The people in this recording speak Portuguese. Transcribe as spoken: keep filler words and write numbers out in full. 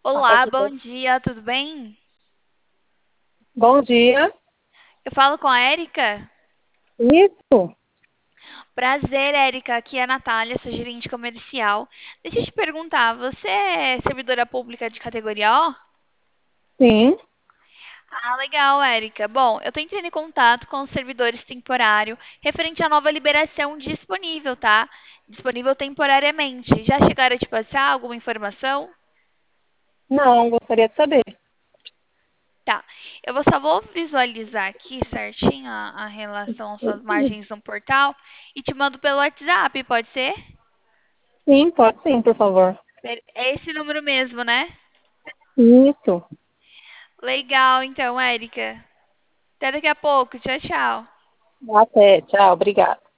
Ah, Olá, pode bom ser. dia, tudo bem? Bom dia. Eu falo com a Érica? Isso? Prazer, Érica. Aqui é a Natália, sou gerente comercial. Deixa eu te perguntar, você é servidora pública de categoria O? Sim. Ah, legal, Érica. Bom, eu tô entrando em contato com os servidores temporários referente à nova liberação disponível, tá? Disponível temporariamente. Já chegaram a te passar alguma informação? Não, gostaria de saber. Tá. Eu vou- só vou visualizar aqui certinho a, a relação às suas margens no portal e te mando pelo WhatsApp, pode ser? Sim, pode sim, por favor. É esse número mesmo, né? Isso. Legal, então, Érica. Até daqui a pouco. Tchau, tchau. Até. Tchau. Obrigada.